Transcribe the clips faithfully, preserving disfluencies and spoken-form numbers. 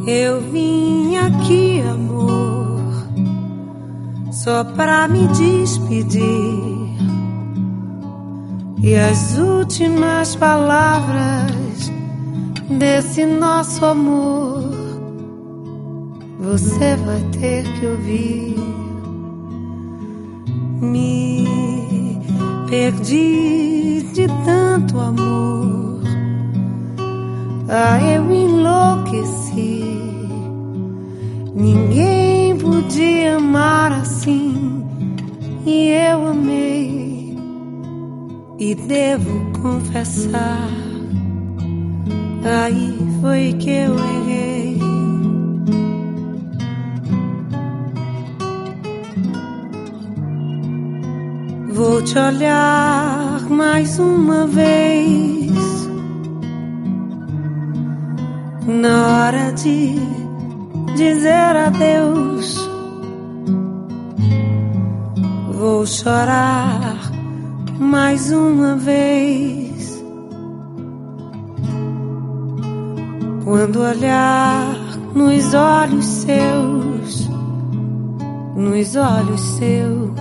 Eu vim aqui, amor, só pra me despedir. E as últimas palavras desse nosso amor você vai ter que ouvir. Me perdi de tanto amor, ah, eu enlouqueci. Ninguém podia amar assim, e eu amei. E devo confessar, aí foi que eu errei. Vou te olhar mais uma vez, na hora de dizer adeus. Vou chorar mais uma vez, quando olhar nos olhos seus, nos olhos seus.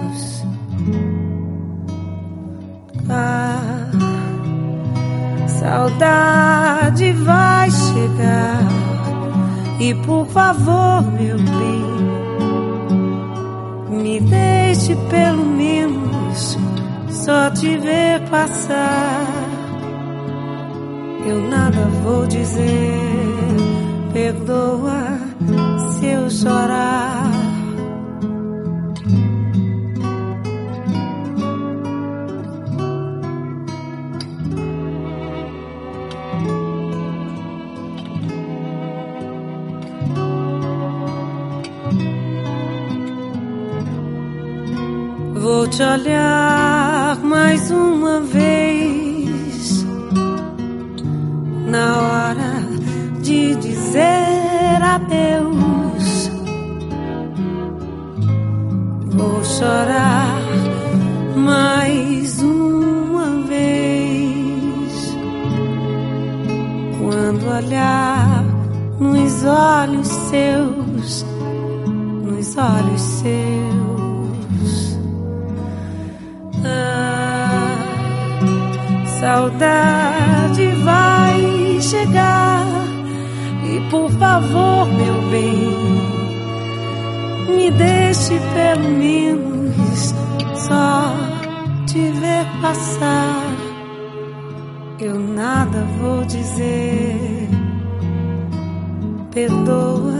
Ah, saudade vai chegar, e por favor, meu bem, me deixe pelo menos só te ver passar. Eu nada vou dizer, perdoa se eu chorar. Vou te olhar mais uma vez, na hora de dizer adeus. Vou chorar mais uma vez, quando olhar nos olhos seus, nos olhos seus. Ah, saudade vai chegar, e por favor, meu bem, me deixe pelo menos só te ver passar. Eu nada vou dizer, perdoa